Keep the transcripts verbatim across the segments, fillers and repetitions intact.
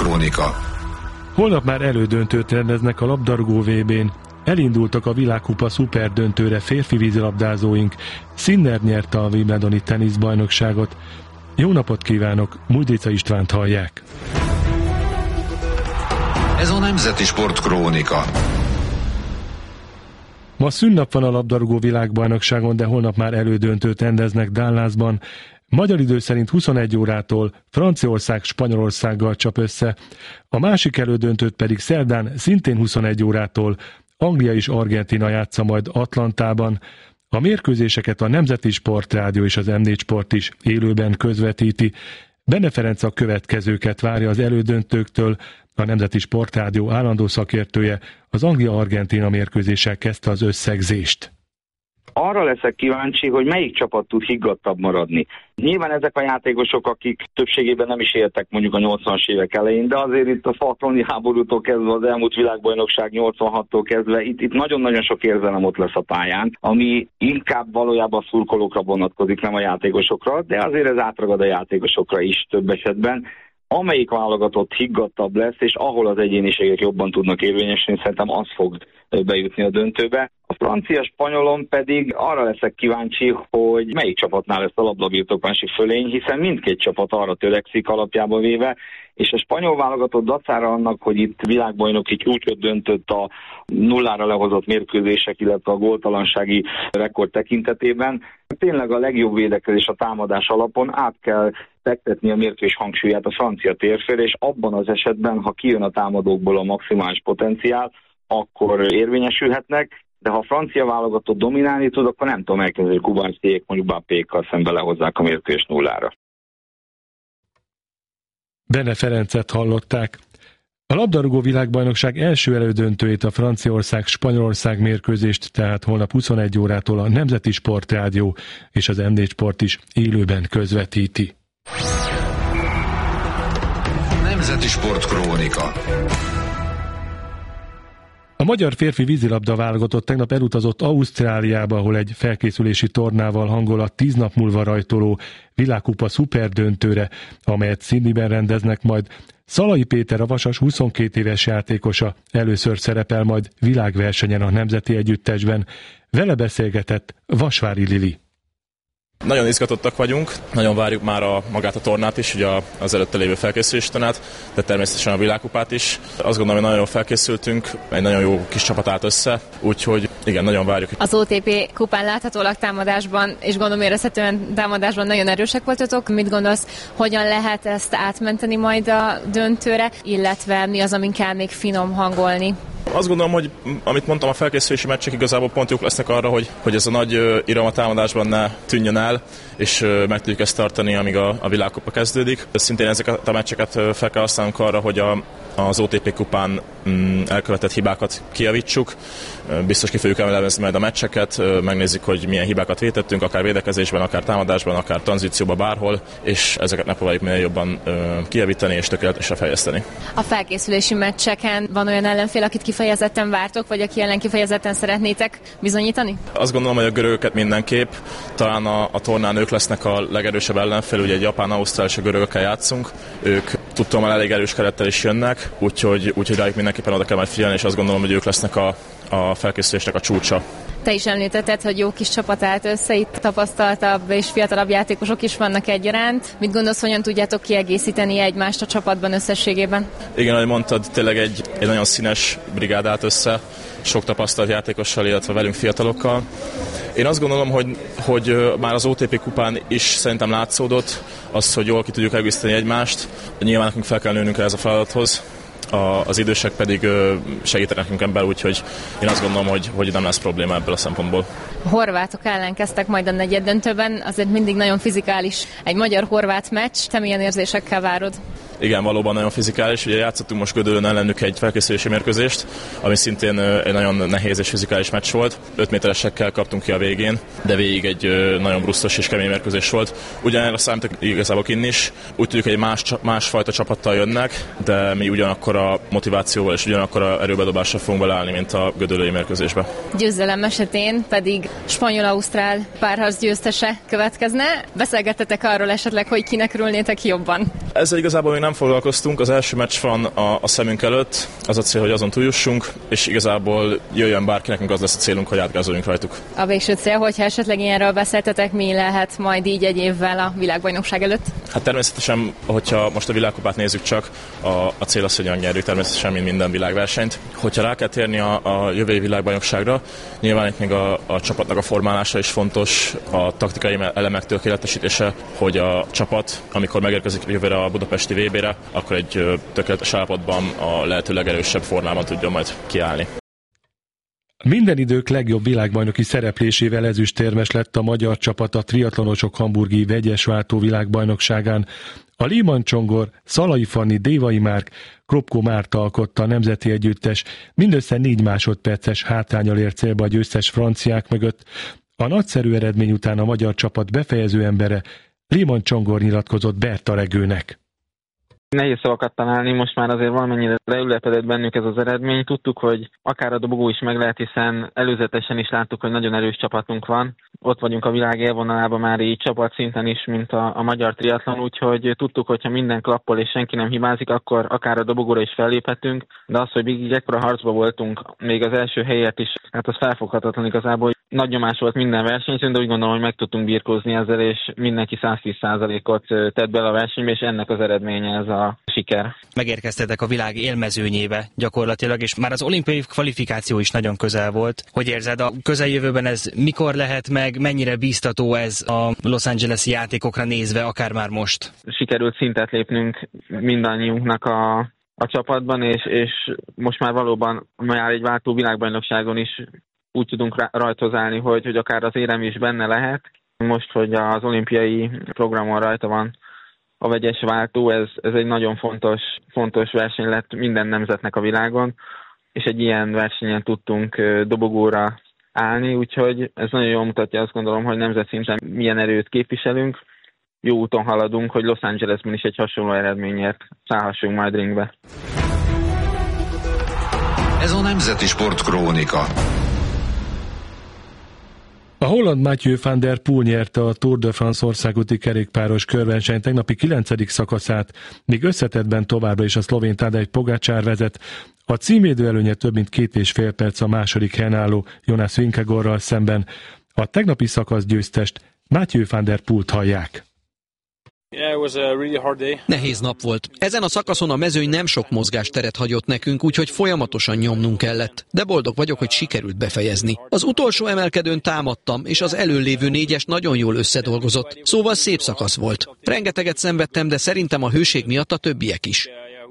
Sportkrónika. Holnap már elődöntőt rendeznek a labdarúgó vé bén. Elindultak a világkupa szuperdöntőre férfi vízilabdázóink. Sinner nyerte a wimbledoni teniszbajnokságot. Jó napot kívánok, Mújdica Istvánt hallják. Ez a Nemzeti Sportkrónika. Ma szünnap van a labdarúgó világbajnokságon, de holnap már elődöntőt rendeznek Dallasban. Magyar idő szerint huszonegy órától Franciaország Spanyolországgal csap össze, a másik elődöntőt pedig szerdán szintén huszonegy órától Anglia és Argentína játsza majd Atlantában. A mérkőzéseket a Nemzeti Sportrádió és az em négy Sport is élőben közvetíti. Benne Ferenc a következőket várja az elődöntőktől, a Nemzeti Sportrádió állandó szakértője, az Anglia-Argentína mérkőzéssel kezdte az összegzést. Arra leszek kíváncsi, hogy melyik csapat tud higgadtabb maradni. Nyilván ezek a játékosok, akik többségében nem is éltek mondjuk a nyolcvanas évek elején, de azért itt a falklandi háborútól kezdve, az elmúlt világbajnokság nyolcvanhattól kezdve, itt, itt nagyon-nagyon sok érzelem ott lesz a pályán, ami inkább valójában a szurkolókra vonatkozik, nem a játékosokra, de azért ez átragad a játékosokra is több esetben. Amelyik válogatott higgadtabb lesz, és ahol az egyéniségek jobban tudnak érvényesülni, szerintem az fog bejutni a döntőbe. A francia-spanyolon pedig arra leszek kíváncsi, hogy melyik csapatnál lesz a labdabirtoklási fölény, hiszen mindkét csapat arra törekszik alapjába véve, és a spanyol válogatott dacára annak, hogy itt világbajnoki csúcsot döntött a nullára lehozott mérkőzések, illetve a góltalansági rekord tekintetében, tényleg a legjobb védekezés a támadás alapon át kell fektetni a mérkőzés hangsúlyát a francia térfélre, és abban az esetben, ha kijön a támadókból a maximális potenciál, akkor érvényesülhetnek, de ha a francia válogatott dominálni tud, akkor nem tudom elkezdeni, hogy kubánsztiék mondjuk Mbappékkal szembe lehozzák a mérkőzést nullára. Benne Ferencet hallották. A labdarúgó világbajnokság első elődöntőjét, a Franciaország-Spanyolország mérkőzést, tehát holnap huszonegy órától a Nemzeti Sportrádió és az em négy Sport is élőben közvetíti. Nemzeti Sportkrónika. A magyar férfi vízilabda válogatott tegnap elutazott Ausztráliába, ahol egy felkészülési tornával hangol a tíz nap múlva rajtoló világkupa szuperdöntőre, amelyet Sydneyben rendeznek majd. Szalai Péter, a Vasas huszonkét éves játékosa először szerepel majd világversenyen a nemzeti együttesben. Vele beszélgetett Vasvári Lili. Nagyon izgatottak vagyunk, nagyon várjuk már a, magát a tornát is, ugye az előtte lévő felkészülési tornát, de természetesen a világkupát is. Azt gondolom, hogy nagyon jól felkészültünk, egy nagyon jó kis csapat állt össze, úgyhogy igen, nagyon várjuk. Az o té pé kupán láthatólag támadásban, és gondolom érezhetően támadásban nagyon erősek voltatok. Mit gondolsz, hogyan lehet ezt átmenteni majd a döntőre, illetve mi az, amin kell még finom hangolni? Azt gondolom, hogy amit mondtam, a felkészülési meccsek igazából pont jók lesznek arra, hogy, hogy ez a nagy iram a támadásban ne tűnjön el, és meg tudjuk ezt tartani, amíg a, a világkupa kezdődik. Szintén ezeket a meccseket fel kell használnunk arra, hogy a, az o té pé kupán mm, elkövetett hibákat kijavítsuk. Biztos ki fogjuk elemezni majd a meccseket, megnézzük, hogy milyen hibákat vétettünk, akár védekezésben, akár támadásban, akár tranzícióban, bárhol, és ezeket megpróbáljuk minél jobban kijavítani és tökéletesre fejleszteni. A felkészülési meccseken van olyan ellenfél, akit kifejezetten vártok, vagy aki ellen kifejezetten szeretnétek bizonyítani? Azt gondolom, hogy a görögöket mindenképp. Talán a, a tornán ők lesznek a legerősebb ellenfél, ugye egy japán, ausztrál és a görögökkel játszunk. Ők tudtam, hogy elég erős kerettel is jönnek, úgyhogy, úgyhogy rájuk mindenképpen oda kell majd figyelni, és azt gondolom, hogy ők lesznek a, a felkészülésnek a csúcsa. Te is említetted, hogy jó kis csapat állt össze, itt tapasztaltabb és fiatalabb játékosok is vannak egyaránt. Mit gondolsz, hogyan tudjátok kiegészíteni egymást a csapatban összességében? Igen, ahogy mondtad, tényleg egy, egy nagyon színes brigád állt össze, sok tapasztalt játékossal, illetve velünk fiatalokkal. Én azt gondolom, hogy, hogy már az o té pé kupán is szerintem látszódott az, hogy jól ki tudjuk egészíteni egymást. Nyilván nekünk fel kell nőnünk ez a feladathoz. A, az idősek pedig segítenek nekünk ebben, úgyhogy én azt gondolom, hogy, hogy nem lesz probléma ebből a szempontból. A horvátok ellen kezdtek majd a negyeddöntőben, azért mindig nagyon fizikális egy magyar-horvát meccs. Te milyen érzésekkel várod? Igen, valóban nagyon fizikális. Ugye játszottunk most Gödöllőn ellenük egy felkészülési mérkőzést, ami szintén egy nagyon nehéz és fizikális meccs volt. öt méteresekkel kaptunk ki a végén, de végig egy nagyon brusztos és kemény mérkőzés volt. Ugyanerre számítok igazából kinn is. Úgy tudjuk, hogy egy más, másfajta csapattal jönnek, de mi ugyanakkor a motivációval és ugyanakkor a erőbedobással fogunk beleállni, mint a gödöllői mérkőzésbe. Győzelem esetén pedig spanyol-ausztrál párharc győztese következne. Beszélgettetek arról esetleg, hogy kinek örülnétek jobban? Ezzel igazából még nem foglalkoztunk, az első meccs van a, a szemünk előtt, az a cél, hogy azon túljussunk, és igazából jöjjön bárki, nekünk az lesz a célunk, hogy átgázoljunk rajtuk. A végső cél, hogyha esetleg ilyenről beszéltetek, mi lehet majd így egy évvel a világbajnokság előtt? Hát természetesen, hogyha most a világkupát nézzük csak, a, a cél az, hogy megnyerjük természetesen, mint minden világversenyt. Hogyha rá kell térni a, a jövő világbajnokságra, nyilván itt még a, a csapatnak a formálása is fontos, a taktikai elemek tökéletesítése, hogy a csapat, amikor megérkezik jövőre a budapesti vé bére, akkor egy tökéletes állapotban a lehető legerősebb formában tudjon majd kiállni. Minden idők legjobb világbajnoki szereplésével ezüstérmes lett a magyar csapat a triatlonosok hamburgi vegyesváltó világbajnokságán. A Lehmann Csongor, Szalai Fanni, Dévai Márk, Kropko Márta alkotta a nemzeti együttes, mindössze négy másodperces hátránnyal ért célba a győztes franciák mögött. A nagyszerű eredmény után a magyar csapat befejező embere, Lehmann Csongor nyilatkozott Berta Regőnek. Nehéz szavakat találni, most már azért valamennyire leülepedett bennünk ez az eredmény. Tudtuk, hogy akár a dobogó is meg lehet, hiszen előzetesen is láttuk, hogy nagyon erős csapatunk van. Ott vagyunk a világ élvonalában már így csapatszinten is, mint a, a magyar triatlon, úgyhogy tudtuk, hogy ha minden klappol és senki nem hibázik, akkor akár a dobogóra is felléphetünk. De az, hogy így ekkora harcba voltunk, még az első helyet is, hát az felfoghatatlan igazából. Nagy nyomás volt minden versenyzőn, de úgy gondolom, hogy meg tudtunk birkózni ezzel, és mindenki száz tíz százalékot tett bele a versenybe, és ennek az eredménye ez a siker. Megérkeztetek a világ élmezőnyébe gyakorlatilag, és már az olimpiai kvalifikáció is nagyon közel volt. Hogy érzed, a közeljövőben ez mikor lehet meg, mennyire bíztató ez a Los Angeles-i játékokra nézve, akár már most? Sikerült szintet lépnünk mindannyiunknak a, a csapatban, és, és most már valóban már egy váltó világbajnokságon is úgy tudunk rajtozálni, hogy, hogy akár az érem is benne lehet. Most, hogy az olimpiai programon rajta van a vegyes váltó, ez, ez egy nagyon fontos, fontos verseny lett minden nemzetnek a világon, és egy ilyen versenyen tudtunk dobogóra állni, úgyhogy ez nagyon jól mutatja, azt gondolom, hogy nemzetszinten milyen erőt képviselünk. Jó úton haladunk, hogy Los Angelesben is egy hasonló eredményért szállhassunk majd ringbe. Ez a Nemzeti Sport Krónika. A holland Mathieu van der Poel nyerte a Tour de France országúti kerékpáros körverseny tegnapi kilencedik szakaszát, míg összetettben továbbra is a szlovén Tadej Pogačar vezet. A címvédő előnye több mint két és fél perc a második helyen álló Jonas Vingegaardral szemben. A tegnapi szakasz győztest, Mathieu van der Poelt hallják. Nehéz nap volt. Ezen a szakaszon a mezőny nem sok mozgásteret hagyott nekünk, úgyhogy folyamatosan nyomnunk kellett. De boldog vagyok, hogy sikerült befejezni. Az utolsó emelkedőn támadtam, és az előlévő négyes nagyon jól összedolgozott. Szóval szép szakasz volt. Rengeteget szenvedtem, de szerintem a hőség miatt a többiek is.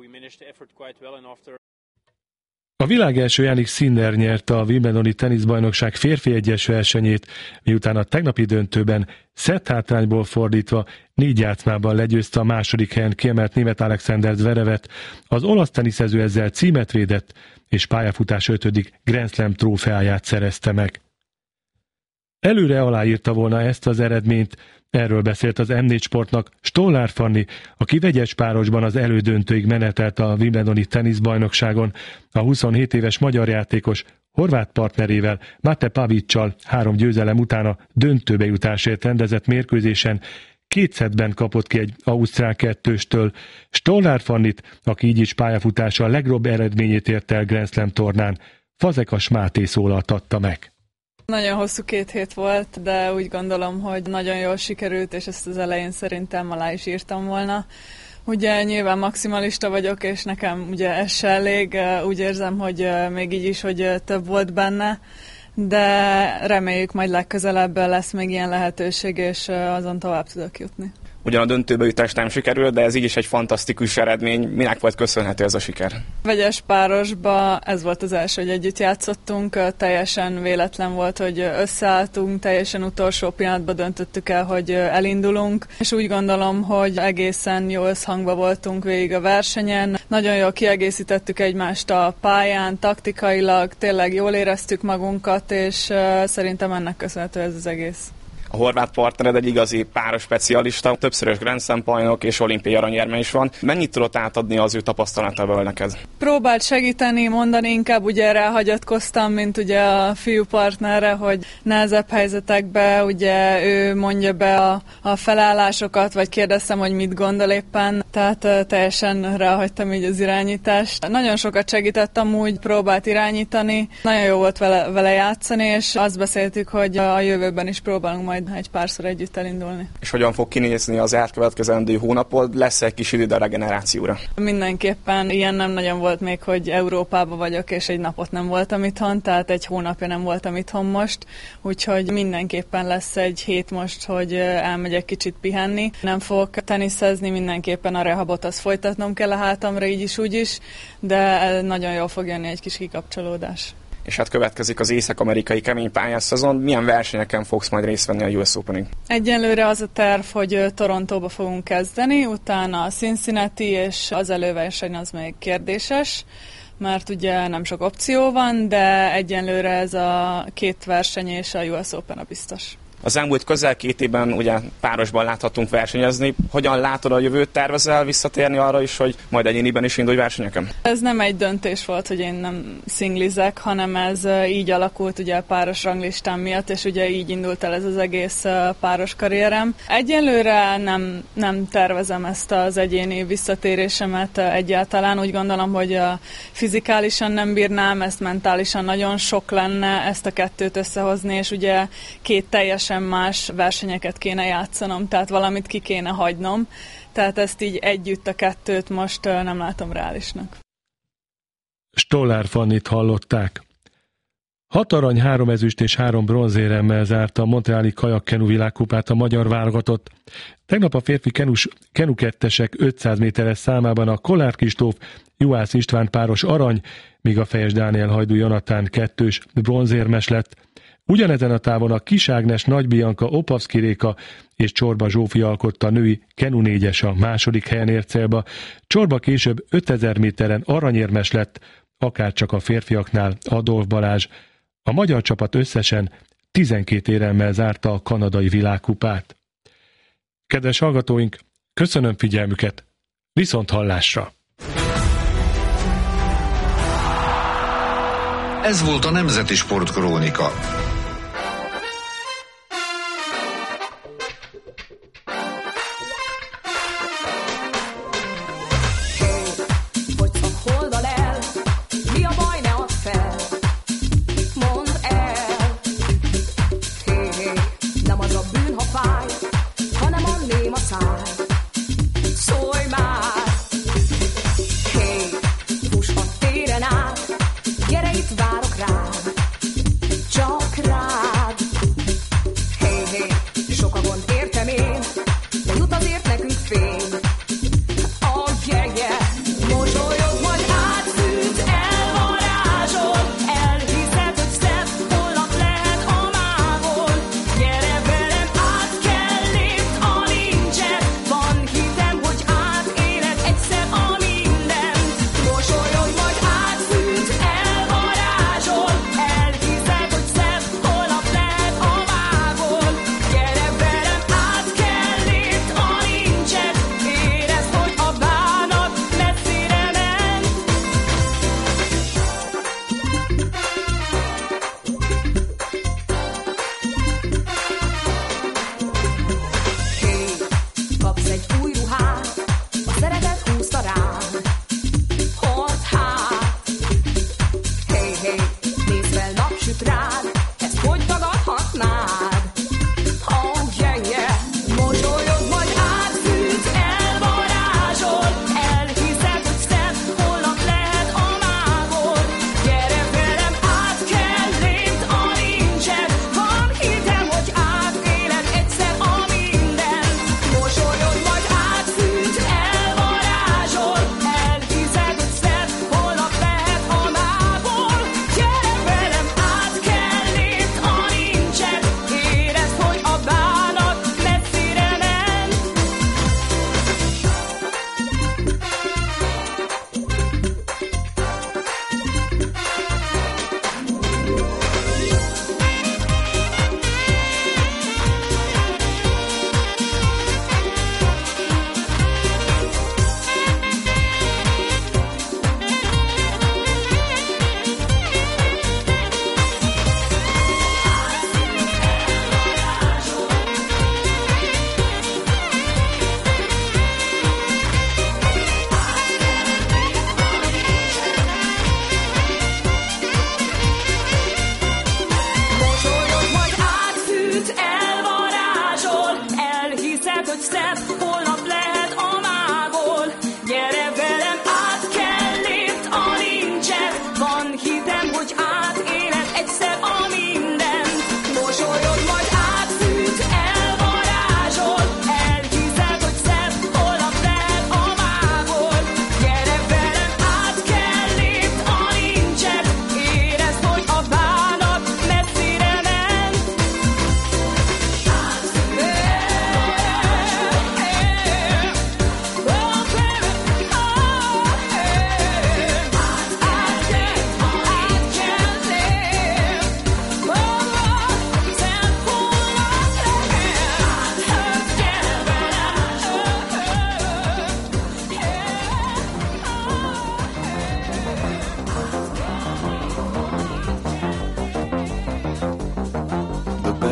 A világ első Jannik Sinner nyerte a Wimbledoni teniszbajnokság férfi egyes versenyét, miután a tegnapi döntőben szetthátrányból fordítva négy játszmában legyőzte a második helyen kiemelt német Alexander Zverevet. Az olasz teniszező ezzel címet védett, és pályafutás ötödik Grand Slam trófeáját szerezte meg. Előre aláírta volna ezt az eredményt, erről beszélt az em négy Sportnak Stollár Fanni, aki vegyes párosban az elődöntőig menetelt a Wimbledoni teniszbajnokságon. A huszonhét éves magyar játékos horvát partnerével, Mate Pavićsal három győzelem után a döntőbe jutásért rendezett mérkőzésen két szettben kapott ki egy ausztrál kettőstől. Stollár Fannit, aki így is pályafutása a legjobb eredményét ért el Grand Slam tornán, Fazekas Máté szólaltatta meg. Nagyon hosszú két hét volt, de úgy gondolom, hogy nagyon jól sikerült, és ezt az elején szerintem alá is írtam volna. Ugye nyilván maximalista vagyok, és nekem ugye ez se elég, úgy érzem, hogy még így is, hogy több volt benne, de reméljük majd legközelebb lesz még ilyen lehetőség, és azon tovább tudok jutni. Ugyan a döntőbe jutás nem sikerült, de ez így is egy fantasztikus eredmény. Minek volt köszönhető ez a siker? Vegyes párosba ez volt az első, hogy együtt játszottunk. Teljesen véletlen volt, hogy összeálltunk, teljesen utolsó pillanatban döntöttük el, hogy elindulunk. És úgy gondolom, hogy egészen jó összhangba voltunk végig a versenyen. Nagyon jól kiegészítettük egymást a pályán, taktikailag, tényleg jól éreztük magunkat, és szerintem ennek köszönhető ez az egész. A horvát partnered egy igazi páros specialista, többszörös Grand Slam bajnok és olimpiai aranyérme is van. Mennyit tudott átadni az ő tapasztalatából neked? Próbált segíteni, mondani, inkább ugye ráhagyatkoztam, mint ugye a fiú partnerre, hogy nehezebb helyzetekbe ugye ő mondja be a, a felállásokat, vagy kérdeztem, hogy mit gondol éppen. tehát teljesen ráhagytam így az irányítást. Nagyon sokat segített amúgy, próbált irányítani, nagyon jó volt vele, vele játszani, és azt beszéltük, hogy a jövőben is próbálunk majd egy párszor együtt elindulni. És hogyan fog kinézni az elkövetkezendő hónapod? Lesz egy kis idő a regenerációra? Mindenképpen ilyen nem nagyon volt még, hogy Európában vagyok, és egy napot nem voltam itthon, tehát egy hónapja nem voltam itthon most, úgyhogy mindenképpen lesz egy hét most, hogy elmegyek kicsit pihenni. Nem fogok teniszezni, mindenképpen a rehabot azt folytatnom kell a hátamra, így is, úgy is, de nagyon jól fog jönni egy kis kikapcsolódás. És hát következik az észak-amerikai kemény pályás szezon. Milyen versenyeken fogsz majd részt venni a U S Openig? Egyenlőre az a terv, hogy Torontóba fogunk kezdeni, utána a Cincinnati, és az előverseny az még kérdéses, mert ugye nem sok opció van, de egyenlőre ez a két verseny és a U S Open a biztos. Az elmúlt közel két évben ugye párosban láthatunk versenyezni. Hogyan látod a jövőt? Tervezel visszatérni arra is, hogy majd egyéniben is indulj versenyeken? Ez nem egy döntés volt, hogy én nem szinglizek, hanem ez így alakult ugye a páros ranglistám miatt, és ugye így indult el ez az egész páros karrierem. Egyelőre nem, nem tervezem ezt az egyéni visszatérésemet egyáltalán. Úgy gondolom, hogy fizikálisan nem bírnám, ezt mentálisan nagyon sok lenne ezt a kettőt összehozni, és ugye két teljesen más versenyeket kéne játszanom, tehát valamit ki kéne hagynom, tehát ezt így együtt a kettőt most nem látom reálisnak. Stollár Fannit hallották. Hat arany, három ezüst és három bronzéremmel zárta a montreali kajakkenu világkupát a magyar válogatott. Tegnap a férfi kenus, kenukettesek ötszáz méteres számában a Kollár Kristóf, Juhász István páros arany, míg a Fejes Dániel Hajdú Jonatán kettős bronzérmes lett. Ugyanezen a távon a Kis Ágnes, Nagy Bianca, Opavszki Réka és Csorba Zsófi alkotta a női kenu négyes a második helyen ért célba. Csorba később ötezer méteren aranyérmes lett, akárcsak a férfiaknál Adolf Balázs. A magyar csapat összesen tizenkét éremmel zárta a kanadai világkupát. Kedves hallgatóink, köszönöm figyelmüket, viszont hallásra! Ez volt a Nemzeti Sportkrónika. Gyere itt, várok rád, csak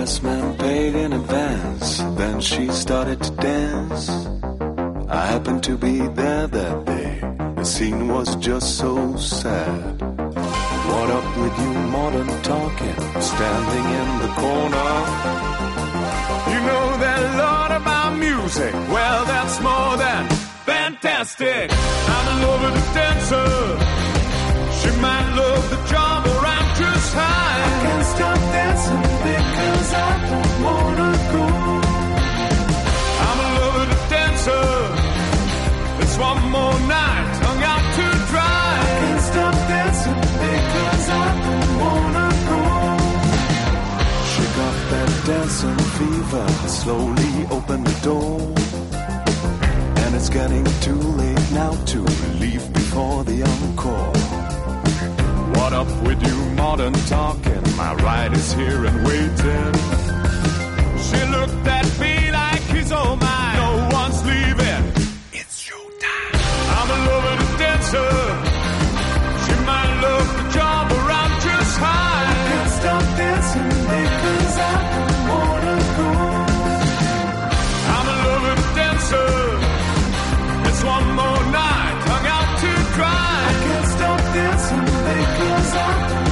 best man paid in advance. Then she started to dance. I happened to be there that day. The scene was just so sad. What up with you modern talking, standing in the corner? You know that lot about music. Well, that's more than fantastic. I'm in love with a dancer. She might love the job or I'm just high. I can't stop dancing because I don't wanna go. I'm in love with a dancer. It's one more night, hung out to dry. I can't stop dancing because I don't wanna go. Shake off that dancing fever, slowly open the door. And it's getting too late now to leave before the encore. What up with you modern talking? My ride is here and waiting. She looked at me like he's oh my. No one's leaving. It's your time. I'm in love with a dancer. She might love the job or I'm just high. I can't stop dancing because I don't wanna go. I'm in love with a dancer. It's one more night, hung out to dry. I can't stop dancing because I don't